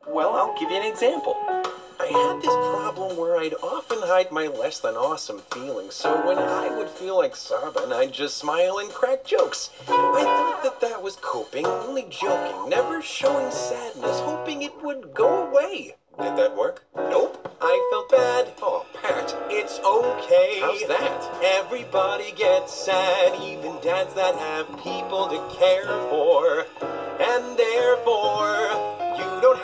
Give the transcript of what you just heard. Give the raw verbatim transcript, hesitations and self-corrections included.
Well, I'll give you an example. I had this problem where I'd often hide my less than awesome feelings, so when I would feel like sobbing, I'd just smile and crack jokes. I thought that that was coping, only joking, never showing sadness, hoping it would go away. Did that work? Nope. I felt bad. Oh, Pat, it's okay. How's that? Everybody gets sad, even dads that have people to care for. And therefore...